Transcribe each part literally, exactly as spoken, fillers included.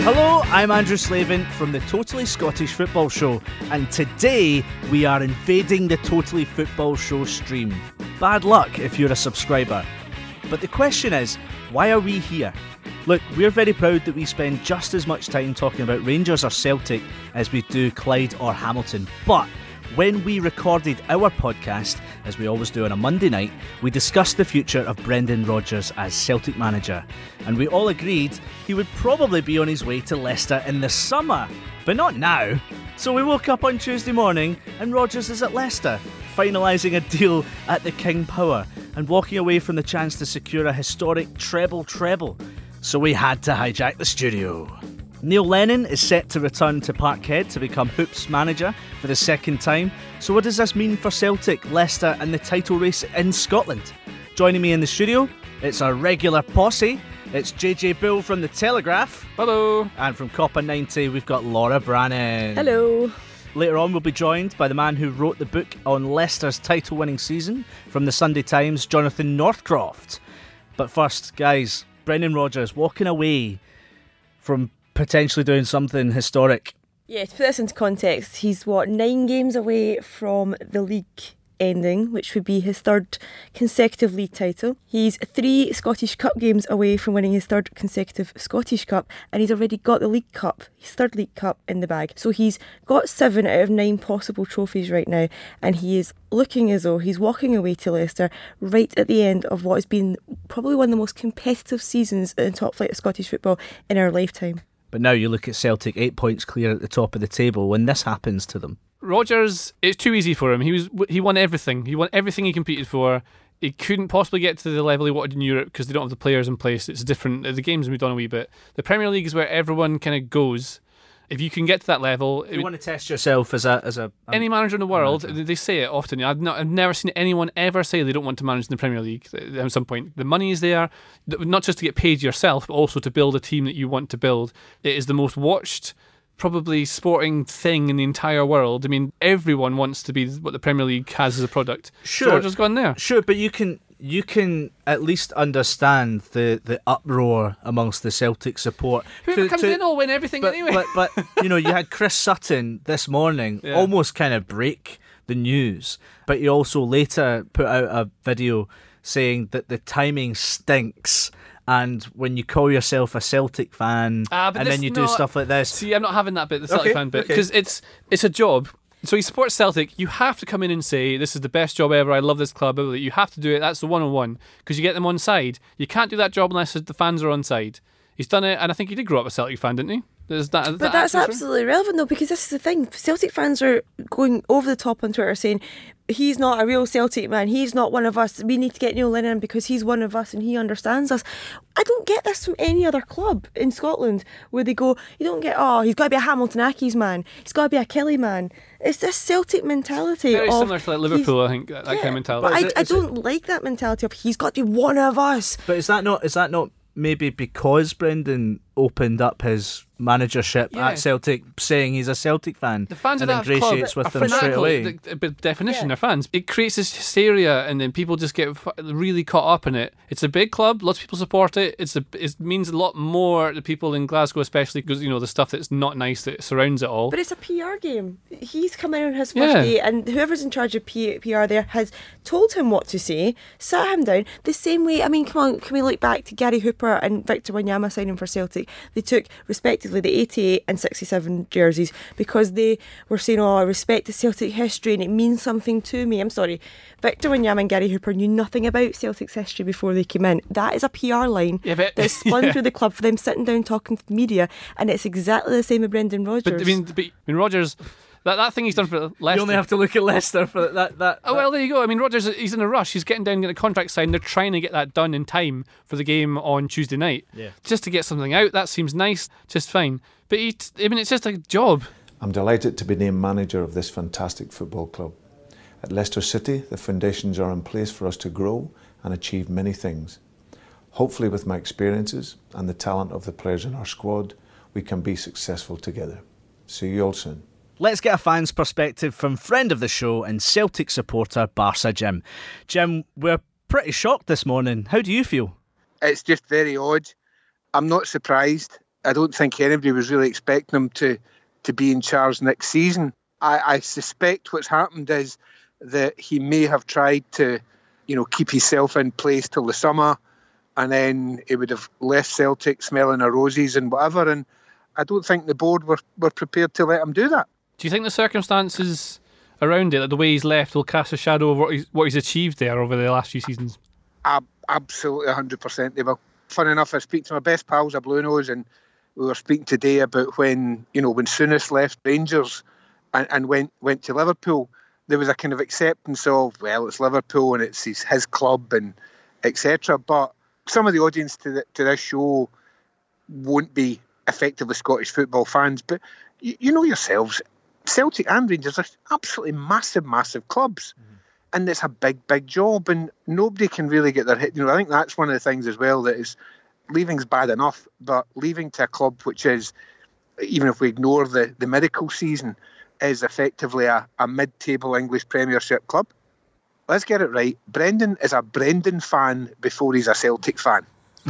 Hello, I'm Andrew Slavin from the Totally Scottish Football Show, and today we are invading the Totally Football Show stream. Bad luck if you're a subscriber. But the question is, why are we here? Look, we're very proud that we spend just as much time talking about Rangers or Celtic as we do Clyde or Hamilton, but when we recorded our podcast, as we always do on a Monday night, we discussed the future of Brendan Rodgers as Celtic manager, and we all agreed he would probably be on his way to Leicester in the summer, but not now. So we woke up on Tuesday morning and Rodgers is at Leicester, finalising a deal at the King Power and walking away from the chance to secure a historic treble-treble. So we had to hijack the studio. Neil Lennon is set to return to Parkhead to become Hoops manager for the second time. So what does this mean for Celtic, Leicester and the title race in Scotland? Joining me in the studio, it's our regular posse. It's J J Bull from The Telegraph. Hello. And from Copper ninety, we've got Laura Brannan. Hello. Later on, we'll be joined by the man who wrote the book on Leicester's title-winning season from the Sunday Times, Jonathan Northcroft. But first, guys, Brendan Rodgers walking away from potentially doing something historic. Yeah, to put this into context, he's what, nine games away from the league ending, which would be his third consecutive league title. He's three Scottish Cup games away from winning his third consecutive Scottish Cup, and he's already got the League Cup, his third League Cup in the bag. So he's got seven out of nine possible trophies right now, and he is looking as though he's walking away to Leicester right at the end of what has been probably one of the most competitive seasons in the top flight of Scottish football in our lifetime. But now you look at Celtic, eight points clear at the top of the table when this happens to them. Rodgers, it's too easy for him. He was he won everything. He won everything he competed for. He couldn't possibly get to the level he wanted in Europe because they don't have the players in place. It's different. The game's moved on a wee bit. The Premier League is where everyone kind of goes. If you can get to that level, you want to test yourself as a as a um, any manager in the world. Manager. They say it often. I've not, I've never seen anyone ever say they don't want to manage in the Premier League. At some point, the money is there, not just to get paid yourself, but also to build a team that you want to build. It is the most watched, probably sporting thing in the entire world. I mean, everyone wants to be what the Premier League has as a product. Sure, so Rodgers gone there. Sure, but you can. You can at least understand the, the uproar amongst the Celtic support. Whoever to, comes to, in will win everything but, anyway. But, but, you know, you had Chris Sutton this morning yeah. almost kind of break the news. But he also later put out a video saying that the timing stinks. And when you call yourself a Celtic fan ah, and then you do not, stuff like this. See, I'm not having that bit, the Celtic okay, fan bit, okay. because it's it's a job. So he supports Celtic. You have to come in and say, this is the best job ever, I love this club. You have to do it. That's the one-on-one. Because you get them on side. You can't do that job unless the fans are on side. He's done it, and I think he did grow up a Celtic fan, didn't he? Is that, is but that that's absolutely relevant, though, because this is the thing. Celtic fans are going over the top on Twitter saying, he's not a real Celtic man, he's not one of us, we need to get Neil Lennon because he's one of us and he understands us. I don't get this from any other club in Scotland where they go, you don't get, oh, he's got to be a Hamilton Accies man, he's got to be a Kelly man. It's this Celtic mentality. Very of, similar to like Liverpool, I think, that, that yeah, kind of mentality. But I, it, I don't it, like that mentality of he's got to be one of us. But is that not is that not maybe because Brendan opened up his managership yeah. at Celtic, saying he's a Celtic fan, the fans and of that ingratiates club with are them straight fanatical. away. The, the definition, yeah. they're fans. It creates this hysteria, and then people just get really caught up in it. It's a big club. Lots of people support it. It's a, it means a lot more to people in Glasgow, especially because you know the stuff that's not nice that surrounds it all. But it's a P R game. He's come in on his first yeah. day, and whoever's in charge of P- PR there has told him what to say, sat him down. The same way. I mean, come on, can we look back to Gary Hooper and Victor Wanyama signing for Celtic? They took respectively the eighty-eight and sixty-seven jerseys because they were saying, oh, I respect the Celtic history and it means something to me. I'm sorry, Victor Wanyama and Gary Hooper knew nothing about Celtic's history before they came in. That is a P R line yeah, but, that's spun yeah. through the club for them sitting down talking to the media, and it's exactly the same with Brendan Rodgers. But I mean, but, I mean Rodgers, that, that thing he's done for Leicester. You only have to look at Leicester for that. that, that. Oh well, there you go. I mean, Rodgers, he's in a rush. He's getting down, getting a contract signed. They're trying to get that done in time for the game on Tuesday night. Yeah. Just to get something out, that seems nice, just fine. But he, I mean, it's just a job. I'm delighted to be named manager of this fantastic football club. At Leicester City, the foundations are in place for us to grow and achieve many things. Hopefully, with my experiences and the talent of the players in our squad, we can be successful together. See you all soon. Let's get a fan's perspective from friend of the show and Celtic supporter Barca Jim. Jim, we're pretty shocked this morning. How do you feel? It's just very odd. I'm not surprised. I don't think anybody was really expecting him to, to be in charge next season. I, I suspect what's happened is that he may have tried to, you know, keep himself in place till the summer, and then he would have left Celtic smelling of roses and whatever, and I don't think the board were, were prepared to let him do that. Do you think the circumstances around it, like the way he's left, will cast a shadow over what he's, what he's achieved there over the last few seasons? Ab- absolutely one hundred percent they will. Funny enough, I speak to my best pals at Blue Nose, and we were speaking today about when, you know, when Souness left Rangers and, and went went to Liverpool, there was a kind of acceptance of, well, it's Liverpool and it's his, his club and et cetera. But some of the audience to the, to this show won't be effectively Scottish football fans, but you, you know yourselves, Celtic and Rangers are absolutely massive, massive clubs. Mm-hmm. And it's a big, big job, and nobody can really get their head. You know, I think that's one of the things as well, that is, leaving's bad enough, but leaving to a club which is, even if we ignore the, the medical season, is effectively a, a mid-table English Premiership club. Let's get it right. Brendan is a Brendan fan before he's a Celtic fan,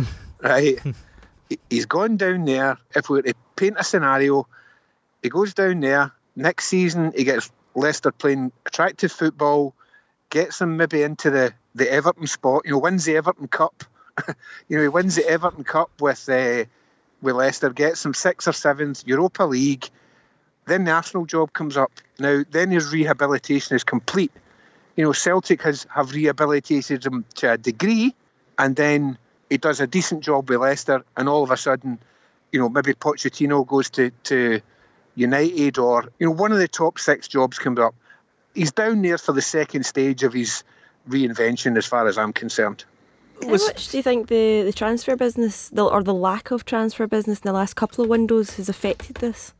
right? He's gone down there. If we were to paint a scenario, he goes down there. Next season, he gets Leicester playing attractive football, gets them maybe into the, the Everton spot, you know, wins the Everton Cup. you know, he wins the Everton Cup with uh, with Leicester, gets them sixth or seventh, Europa League. Then the Arsenal job comes up. Now, then his rehabilitation is complete. You know, Celtic has have rehabilitated him to a degree, and then he does a decent job with Leicester, and all of a sudden, you know, maybe Pochettino goes to, to United, or, you know, one of the top six jobs comes up. He's down there for the second stage of his reinvention, as far as I'm concerned. How much do you think the, the transfer business, the, or the lack of transfer business in the last couple of windows, has affected this?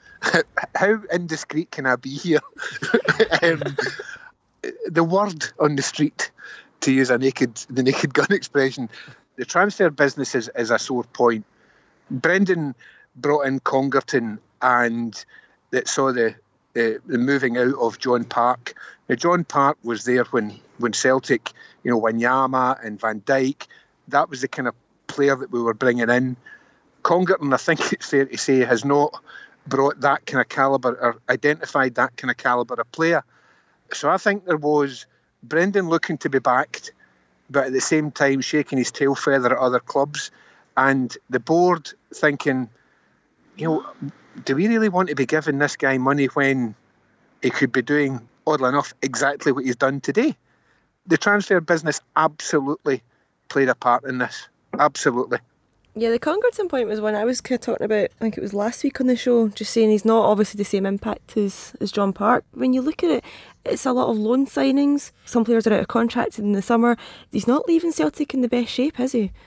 How indiscreet can I be here? um, the word on the street, to use a naked the naked gun expression, the transfer business is, is a sore point. Brendan brought in Congerton, and that saw the, the the moving out of John Park. Now, John Park was there when, when Celtic, you know, Wanyama and Van Dijk, that was the kind of player that we were bringing in. Congerton, I think it's fair to say, has not brought that kind of calibre, or identified that kind of calibre of player. So I think there was Brendan looking to be backed, but at the same time shaking his tail feather at other clubs, and the board thinking, you know, do we really want to be giving this guy money when he could be doing, oddly enough, exactly what he's done today? The transfer business absolutely played a part in this. Absolutely. Yeah, the Congerton point was one I was kind of talking about, I think it was last week on the show, just saying he's not obviously the same impact as, as John Park. When you look at it, it's a lot of loan signings. Some players are out of contract in the summer. He's not leaving Celtic in the best shape, is he?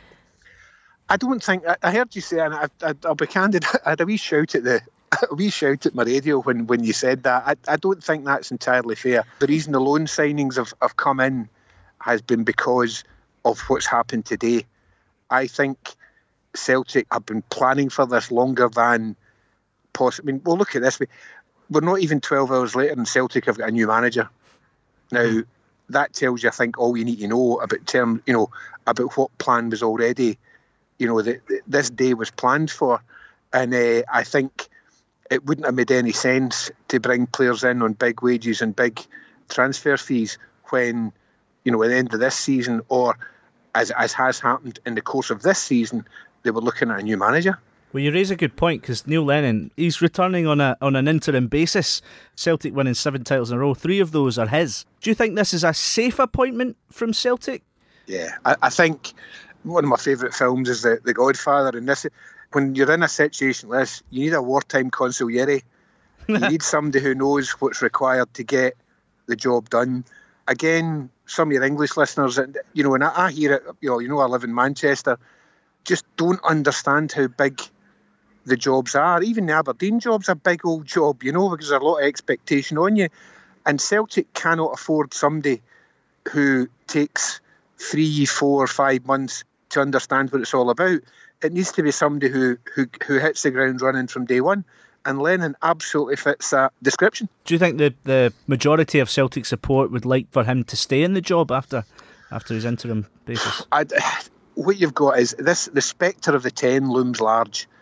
I don't think, I, I heard you say, and I, I, I'll be candid, I had a wee shout at the a wee shout at my radio when, when you said that. I, I don't think that's entirely fair. The reason the loan signings have, have come in has been because of what's happened today. I think Celtic have been planning for this longer than possible. I mean, well, look at this. We're not even twelve hours later and Celtic have got a new manager. Now, that tells you, I think, all you need to know about term, you know, about what plan was already, you know, that this day was planned for. And uh, I think it wouldn't have made any sense to bring players in on big wages and big transfer fees when, you know, at the end of this season, or as as has happened in the course of this season, they were looking at a new manager. Well, you raise a good point, because Neil Lennon, he's returning on a on an interim basis. Celtic winning seven titles in a row. Three of those are his. Do you think this is a safe appointment from Celtic? Yeah, I, I think one of my favourite films is The, the Godfather, and this, when you're in a situation like this, you need a wartime consigliere. You need somebody who knows what's required to get the job done. Again, some of your English listeners, you know, and I, I hear it, you know, you know, I live in Manchester, just don't understand how big the jobs are. Even the Aberdeen job's a big old job, you know, because there's a lot of expectation on you. And Celtic cannot afford somebody who takes three, four, five months to understand what it's all about. It needs to be somebody who, who, who hits the ground running from day one. And Lennon absolutely fits that description. Do you think the, the majority of Celtic support would like for him to stay in the job after after his interim basis? I'd, what you've got is this: the spectre of the ten looms large.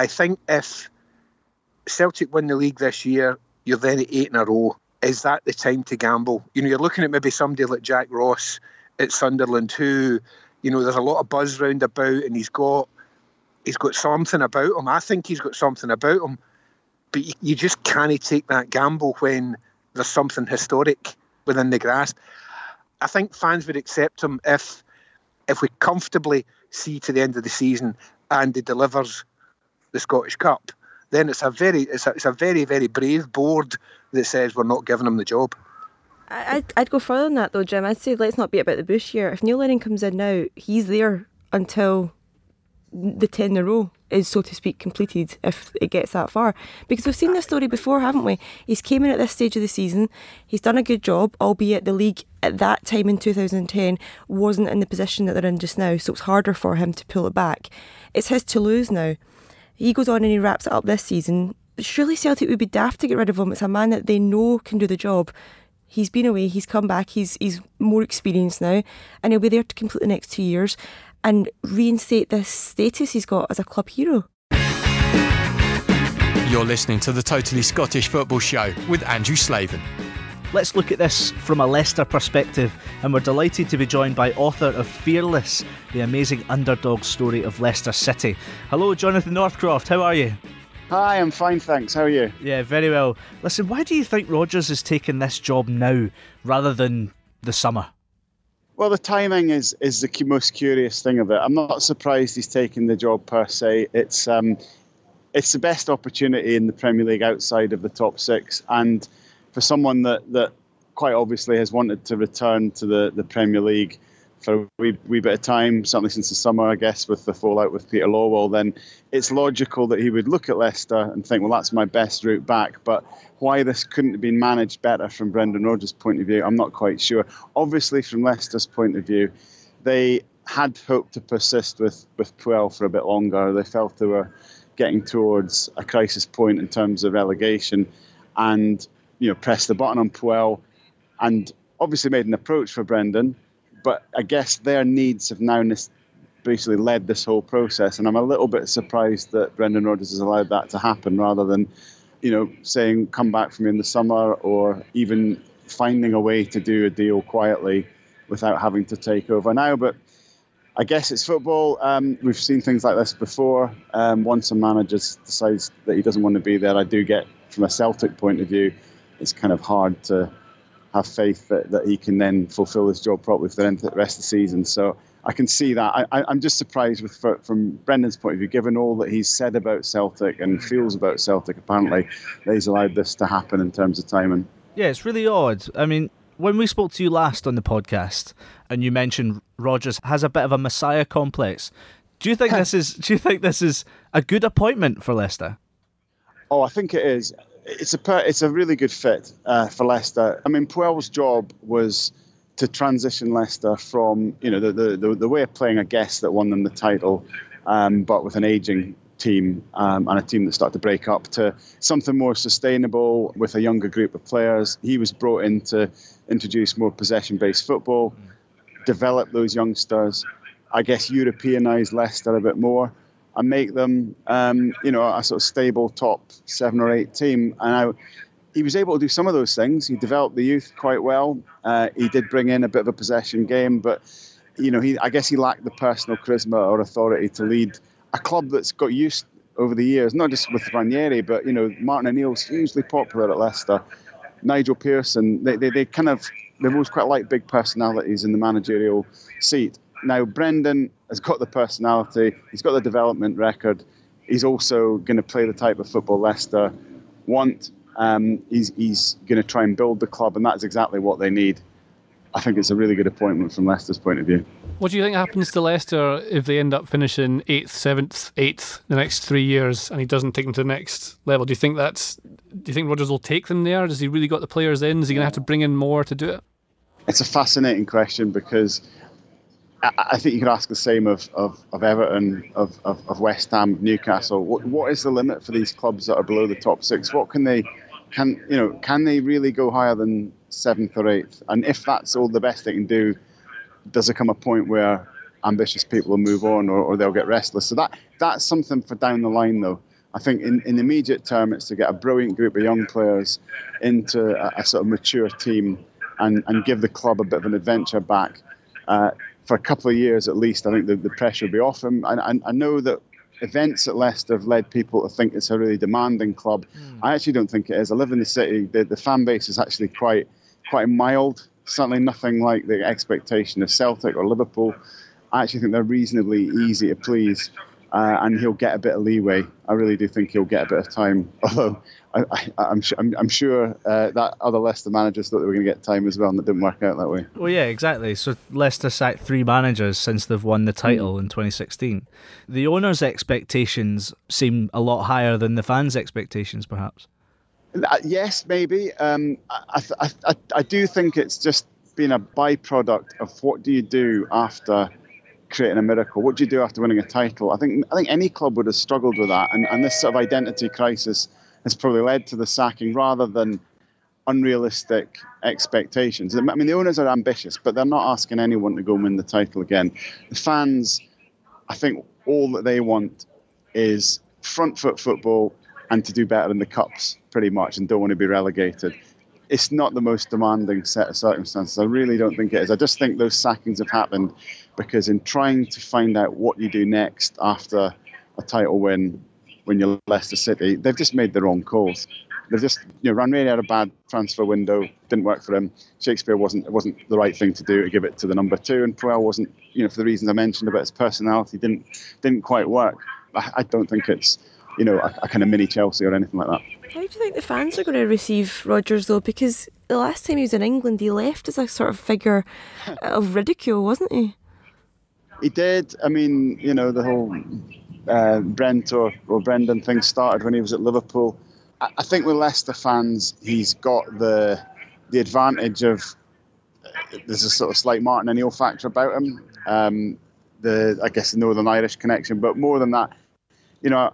I think if Celtic win the league this year, you're then at eight in a row. Is that the time to gamble? You know, you're looking at maybe somebody like Jack Ross at Sunderland, who, you know, there's a lot of buzz round about, and he's got he's got something about him. I think he's got something about him, but you, you just can't take that gamble when there's something historic within the grasp. I think fans would accept him if if we comfortably see to the end of the season and he delivers the Scottish Cup. Then it's a very it's a, it's a very, very brave board that says we're not giving him the job. I'd, I'd go further than that though, Jim. I'd say let's not beat about the bush here. If Neil Lennon comes in now, he's there until the ten in a row is, so to speak, completed, if it gets that far. Because we've seen this story before, haven't we? He's came in at this stage of the season, he's done a good job, albeit the league at that time in two thousand ten wasn't in the position that they're in just now, so it's harder for him to pull it back. It's his to lose now. He goes on and he wraps it up this season. Surely Celtic would be daft to get rid of him. It's a man that they know can do the job. He's been away, he's come back, he's he's more experienced now, and he'll be there to complete the next two years and reinstate this status he's got as a club hero. You're listening to the Totally Scottish Football Show with Andrew Slavin. Let's look at this from a Leicester perspective, and we're delighted to be joined by author of Fearless, the amazing underdog story of Leicester City. Hello, Jonathan Northcroft, how are you? Hi, I'm fine, thanks. How are you? Yeah, very well. Listen, why do you think Rodgers is taking this job now rather than the summer? Well, the timing is is the most curious thing of it. I'm not surprised he's taken the job per se. It's um, it's the best opportunity in the Premier League outside of the top six, and for someone that, that quite obviously has wanted to return to the, the Premier League for a wee, wee bit of time, certainly since the summer, I guess, with the fallout with Peter Lawwell, then it's logical that he would look at Leicester and think, well, that's my best route back. But why this couldn't have been managed better from Brendan Rodgers' point of view, I'm not quite sure. Obviously, from Leicester's point of view, they had hoped to persist with, with Puel for a bit longer. They felt they were getting towards a crisis point in terms of relegation and, you know, pressed the button on Puel and obviously made an approach for Brendan. But I guess their needs have now basically led this whole process. And I'm a little bit surprised that Brendan Rodgers has allowed that to happen rather than, you know, saying, come back for me in the summer, or even finding a way to do a deal quietly without having to take over now. But I guess it's football. Um, we've seen things like this before. Um, once a manager decides that he doesn't want to be there, I do get, from a Celtic point of view, it's kind of hard to have faith that, that he can then fulfil his job properly for the rest of the season. So I can see that. I, I, I'm just surprised with for, from Brendan's point of view, given all that he's said about Celtic and feels about Celtic, apparently, that he's allowed this to happen in terms of timing. Yeah, it's really odd. I mean, when we spoke to you last on the podcast and you mentioned Rodgers has a bit of a messiah complex, do you think this is do you think this is a good appointment for Leicester? Oh, I think it is. It's a per, it's a really good fit uh, for Leicester. I mean, Puel's job was to transition Leicester from, you know, the the, the, the way of playing, I guess, that won them the title, um, but with an ageing team um, and a team that started to break up, to something more sustainable with a younger group of players. He was brought in to introduce more possession-based football, develop those youngsters, I guess Europeanise Leicester a bit more, and make them, um, you know, a sort of stable top seven or eight team. And I, he was able to do some of those things. He developed the youth quite well. Uh, he did bring in a bit of a possession game, but, you know, he I guess he lacked the personal charisma or authority to lead a club that's got used over the years, not just with Ranieri, but, you know, Martin O'Neill's hugely popular at Leicester. Nigel Pearson, they, they, they kind of, they've always quite liked big personalities in the managerial seat. Now, Brendan has got the personality, he's got the development record, he's also going to play the type of football Leicester want. Um, he's he's going to try and build the club, and that's exactly what they need. I think it's a really good appointment from Leicester's point of view. What do you think happens to Leicester if they end up finishing eighth, seventh, eighth the next three years, and he doesn't take them to the next level? Do you think that's? Do you think Rodgers will take them there? Does he really got the players in? Is he going to have to bring in more to do it? It's a fascinating question, because I think you could ask the same of, of, of Everton, of, of, of West Ham, Newcastle. What what is the limit for these clubs that are below the top six? What can they can you know can they really go higher than seventh or eighth? And if that's all the best they can do, does there come a point where ambitious people will move on, or, or they'll get restless? So that that's something for down the line, though. I think in, in the immediate term, it's to get a brilliant group of young players into a, a sort of mature team and, and give the club a bit of an adventure back. Uh, for a couple of years at least, I think the, the pressure will be off him. I, I, I know that events at Leicester have led people to think it's a really demanding club. Mm. I actually don't think it is. I live in the city. The, the fan base is actually quite quite mild. Certainly nothing like the expectation of Celtic or Liverpool. I actually think they're reasonably easy to please. Uh, and he'll get a bit of leeway. I really do think he'll get a bit of time. Although I, I, I'm, I'm, I'm sure uh, that other Leicester managers thought they were going to get time as well, and it didn't work out that way. Well, yeah, exactly. So Leicester sacked three managers since they've won the title mm. in twenty sixteen. The owners' expectations seem a lot higher than the fans' expectations, perhaps. Uh, yes, maybe. Um, I, I, I, I do think it's just been a byproduct of what do you do after creating a miracle. What do you do after winning a title? I think I think any club would have struggled with that, and, and this sort of identity crisis has probably led to the sacking rather than unrealistic expectations. I mean, the owners are ambitious, but they're not asking anyone to go and win the title again. The fans, I think all that they want is front foot football and to do better in the cups, pretty much, and don't want to be relegated. It's not the most demanding set of circumstances. I really don't think it is. I just think those sackings have happened because in trying to find out what you do next after a title win when you're Leicester City, they've just made the wrong calls. They've just, you know, Ranieri had a bad transfer window, didn't work for him. Shakespeare wasn't it wasn't the right thing to do to give it to the number two, and Puel wasn't, you know, for the reasons I mentioned about his personality, didn't didn't quite work. I, I don't think it's, you know, a, a kind of mini Chelsea or anything like that. How do you think the fans are going to receive Rodgers, though? Because the last time he was in England, he left as a sort of figure of ridicule, wasn't he? He did. I mean, you know, the whole uh, Brent or, or Brendan thing started when he was at Liverpool. I, I think with Leicester fans, he's got the the advantage of uh, there's a sort of slight Martin O'Neill factor about him. Um, the I guess the Northern Irish connection, but more than that, you know.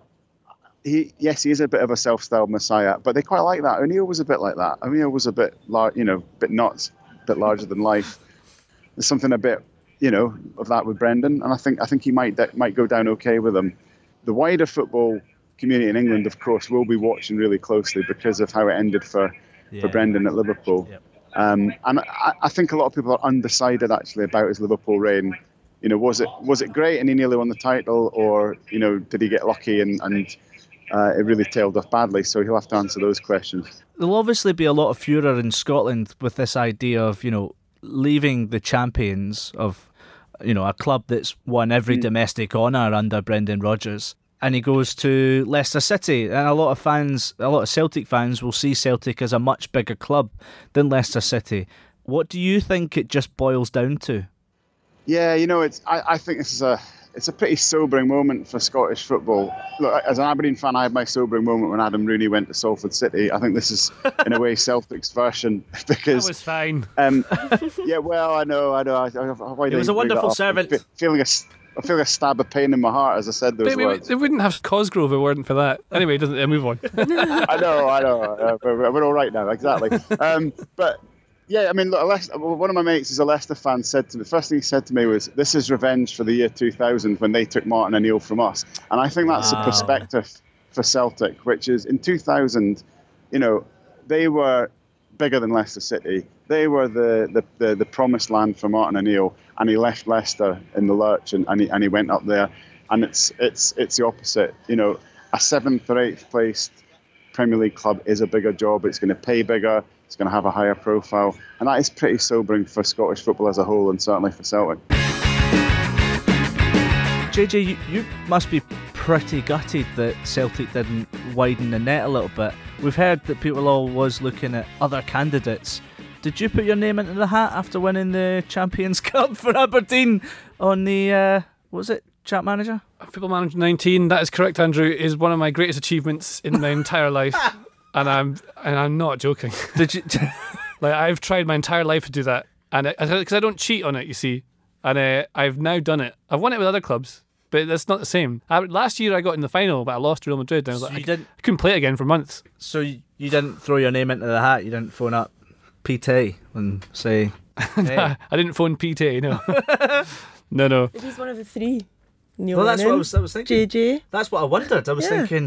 He, yes, he is a bit of a self-styled messiah, but they quite like that. O'Neill was a bit like that. O'Neill was a bit, lar- you know, bit nuts, a bit larger than life. There's something a bit, you know, of that with Brendan, and I think I think he might de- might go down okay with him. The wider football community in England, of course, will be watching really closely because of how it ended for, yeah. for Brendan at Liverpool. Yep. Um, and I, I think a lot of people are undecided actually about his Liverpool reign. You know, was it was it great and he nearly won the title, or you know, did he get lucky and and Uh, it really tailed off badly, so he'll have to answer those questions. There'll obviously be a lot of furor in Scotland with this idea of, you know, leaving the champions of, you know, a club that's won every mm. domestic honour under Brendan Rodgers, and he goes to Leicester City, and a lot of fans, a lot of Celtic fans will see Celtic as a much bigger club than Leicester City. What do you think it just boils down to? Yeah, you know, it's. I, I think this is a. It's a pretty sobering moment for Scottish football. Look, as an Aberdeen fan, I had my sobering moment when Adam Rooney went to Salford City. I think this is, in a way, Celtic's version because that was fine. Um, yeah, well, I know, I know. I, I, why it was a wonderful servant. I'm feeling a, I feel a stab of pain in my heart as I said those but, words. They wouldn't have Cosgrove if it weren't for that. Anyway, it doesn't. Uh, move on. I know, I know. Uh, we're, we're all right now, exactly. Um, but. Yeah, I mean, look, Leicester, one of my mates is a Leicester fan. Said to me, the first thing he said to me was, "This is revenge for the year two thousand when they took Martin O'Neill from us." And I think that's wow. a perspective for Celtic, which is in two thousand, you know, they were bigger than Leicester City. They were the the, the, the promised land for Martin O'Neill, and he left Leicester in the lurch, and, and he and he went up there. And it's it's it's the opposite. You know, a seventh or eighth placed Premier League club is a bigger job. It's going to pay bigger. It's going to have a higher profile, and that is pretty sobering for Scottish football as a whole, and certainly for Celtic. J J, you, you must be pretty gutted that Celtic didn't widen the net a little bit. We've heard that people are always looking at other candidates. Did you put your name into the hat after winning the Champions Cup for Aberdeen on the, uh, what was it, Chat Manager? Football Manager nineteen, that is correct, Andrew, is one of my greatest achievements in my entire life. And I'm and I'm not joking. Did you? Like, I've tried my entire life to do that, and because I, I don't cheat on it, you see, and uh, I've now done it. I've won it with other clubs, but that's not the same. I, last year I got in the final, but I lost to Real Madrid. And I was so like, you I, didn't, I couldn't play it again for months. So you, you didn't throw your name into the hat. You didn't phone up P T and say, hey. I didn't phone P T. No, no, no. He's one of the three. Neil well, that's Lennon, what I was, I was thinking. J J. That's what I wondered. I was yeah. thinking,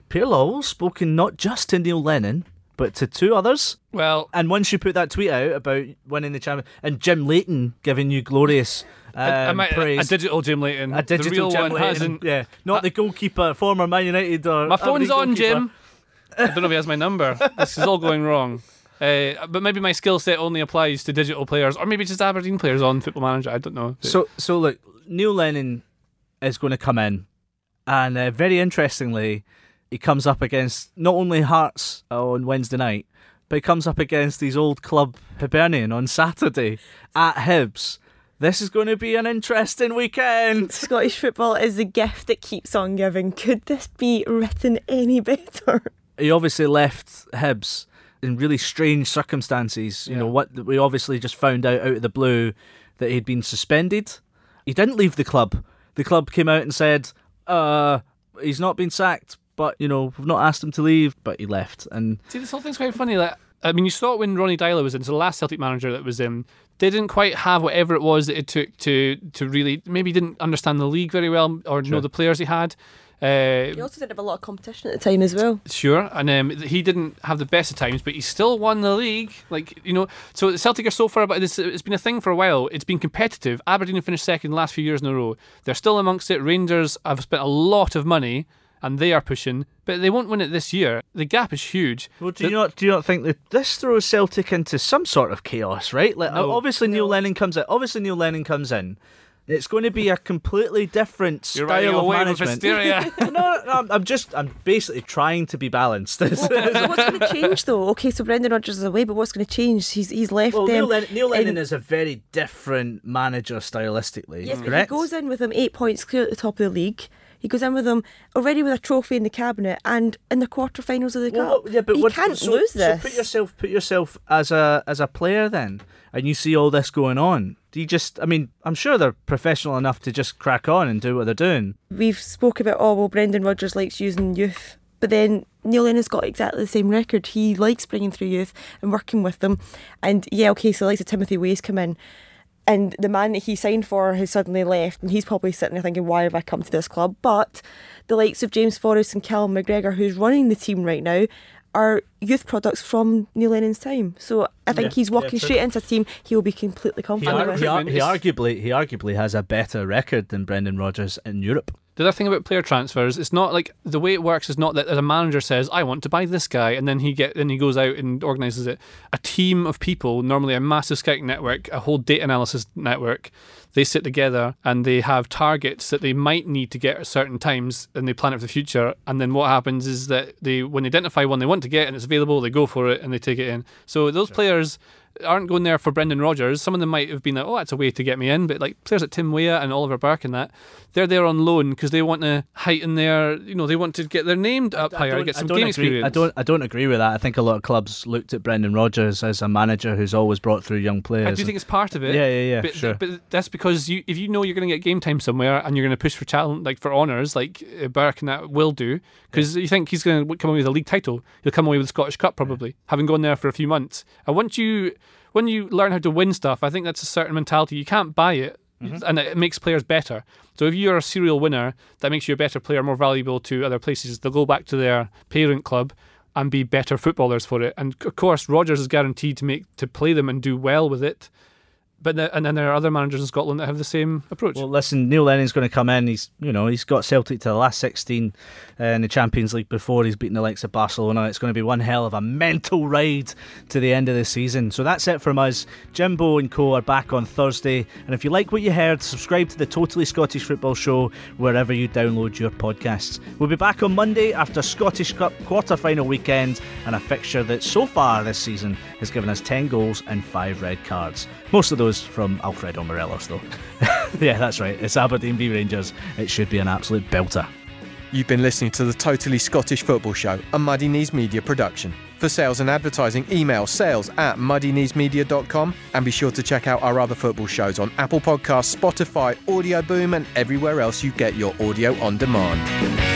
Pierre Lawwell's spoken not just to Neil Lennon, but to two others. Well, and once you put that tweet out about winning the champion, and Jim Leighton giving you glorious um, I, I might, praise. A, a digital Jim Leighton. A digital the real Jim one Leighton, hasn't. Yeah, not I, the goalkeeper, former Man United or my phone's Aberdeen on, goalkeeper. Jim. I don't know if he has my number. This is all going wrong. Uh, but maybe my skill set only applies to digital players, or maybe just Aberdeen players on Football Manager. I don't know. So, so look, Neil Lennon is going to come in, and uh, very interestingly, he comes up against not only Hearts on Wednesday night, but he comes up against his old club Hibernian on Saturday at Hibs. This is going to be an interesting weekend. Scottish football is the gift that keeps on giving. Could this be written any better? He obviously left Hibs in really strange circumstances. You Yeah. know, what we obviously just found out out of the blue that he'd been suspended. He didn't leave the club. The club came out and said, uh, he's not been sacked, but, you know, we've not asked him to leave, but he left. And see, this whole thing's quite funny. Like, I mean, you saw it when Ronnie Dyler was in. So the last Celtic manager that was in didn't quite have whatever it was that it took to to really, maybe didn't understand the league very well or Sure. know the players he had. Uh, He also didn't have a lot of competition at the time as well. Sure, and um, he didn't have the best of times, but he still won the league. Like, you know, so Celtic are so far, but it's, it's been a thing for a while. It's been competitive. Aberdeen have finished second the last few years in a row. They're still amongst it. Rangers have spent a lot of money, and they are pushing, but they won't win it this year. The gap is huge. well, do you not do you not think that this throws Celtic into some sort of chaos, right? Like, No. obviously Neil Lennon comes in. Obviously Neil Lennon comes in. It's going to be a completely different You're style running of away with management. hysteria. no, no, no, I'm just, I'm basically trying to be balanced. So what's going to change though? Okay, so Brendan Rodgers is away, but what's going to change? He's he's left well, them. Neil, Lennon, Neil Lennon in- is a very different manager stylistically. Yes, but he correct? goes in with them eight points clear at the top of the league. He goes in with them already with a trophy in the cabinet and in the quarterfinals of the Well, cup. yeah, but he what, can't so, lose so this. put yourself, put yourself as a as a player then, and you see all this going on. Do you just? I mean, I'm sure they're professional enough to just crack on and do what they're doing. We've spoke about, oh, well, Brendan Rodgers likes using youth. But then Neil Lennon's got exactly the same record. He likes bringing through youth and working with them. And yeah, okay, so like the Timothy Ways come in. And the man that he signed for has suddenly left. And he's probably sitting there thinking, why have I come to this club? But the likes of James Forrest and Callum McGregor, who's running the team right now, are youth products from Neil Lennon's time. So I think Yeah, he's walking yeah, true. straight into the team. He'll be completely He, confident ar- with. he, ar- recruitment he is- arguably he arguably has a better record than Brendan Rodgers in Europe. The other thing about player transfers, it's not like the way it works is not that a manager says, I want to buy this guy, and then he get then he goes out and organises it. A team of people, normally a massive scouting network, a whole data analysis network, they sit together and they have targets that they might need to get at certain times, and they plan it for the future. And then what happens is that they, when they identify one they want to get and it's available, they go for it and they take it in. So those players aren't going there for Brendan Rodgers. Some of them might have been like, oh, that's a way to get me in. But like players like Tim Weah and Oliver Burke and that, they're there on loan because they want to heighten their, you know, they want to get their name up I higher, don't- get I some don't game agree, experience. I don't. I don't agree with that. I think a lot of clubs looked at Brendan Rodgers as a manager who's always brought through young players. I do think it's part of it. Yeah, yeah, yeah, But, sure. but that's because you, if you know you're going to get game time somewhere and you're going to push for challenge, like for honours, like uh, Burke and that will do, because you think he's going to come away with a league title, he'll come away with the Scottish Cup probably, having gone there for a few months. And once you, when you learn how to win stuff, I think that's a certain mentality. You can't buy it. Mm-hmm. And it makes players better. So if you're a serial winner, that makes you a better player, more valuable to other places. They'll go back to their parent club and be better footballers for it. And of course, Rodgers is guaranteed to make to play them and do well with it. But the, and then there are other managers in Scotland that have the same approach. Well, listen, Neil Lennon's going to come in. He's, you know, he's got Celtic to the last sixteen uh, in the Champions League before he's beaten the likes of Barcelona. It's going to be one hell of a mental ride to the end of the season. So that's it from us. Jimbo and co are back on Thursday. And if you like what you heard, subscribe to the Totally Scottish Football Show wherever you download your podcasts. We'll be back on Monday after Scottish Cup quarter-final weekend and a fixture that so far this season has given us ten goals and five red cards. Most of those from Alfredo Morelos, though. Yeah, that's right. It's Aberdeen v Rangers. It should be an absolute belter. You've been listening to the Totally Scottish Football Show, a Muddy Knees Media production. For sales and advertising, email sales at muddy knees media dot com and be sure to check out our other football shows on Apple Podcasts, Spotify, Audio Boom and everywhere else you get your audio on demand.